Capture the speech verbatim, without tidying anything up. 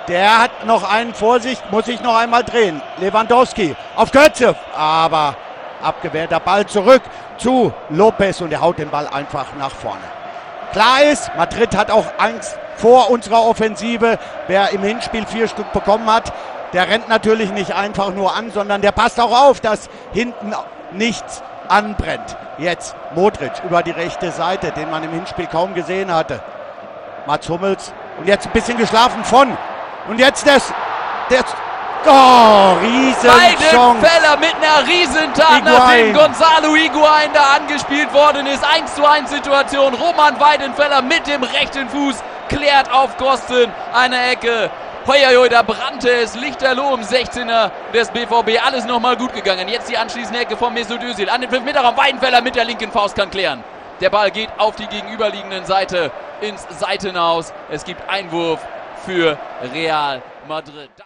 Der hat noch einen Vorsicht, muss sich noch einmal drehen. Lewandowski auf Götze, aber abgewehrter Ball zurück zu Lopez und der haut den Ball einfach nach vorne. Klar ist, Madrid hat auch Angst vor unserer Offensive. Wer im Hinspiel vier Stück bekommen hat, der rennt natürlich nicht einfach nur an, sondern der passt auch auf, dass hinten nichts anbrennt. Jetzt Modric über die rechte Seite, den man im Hinspiel kaum gesehen hatte. Mats Hummels und jetzt ein bisschen geschlafen von. Und jetzt das, das oh, Riesenchance. Weidenfeller mit einer Riesentat, nachdem Gonzalo Higuaín da angespielt worden ist. eins zu eins Situation. Roman Weidenfeller mit dem rechten Fuß klärt auf Kosten einer Ecke. Hoi, da brannte es lichterloh im sechzehner des B V B. Alles nochmal gut gegangen. Jetzt die anschließende Ecke von Mesut Özil. An den fünf Meter Raum. Weidenfeller mit der linken Faust kann klären. Der Ball geht auf die gegenüberliegenden Seite ins Seitenhaus. Es gibt Einwurf für Real Madrid.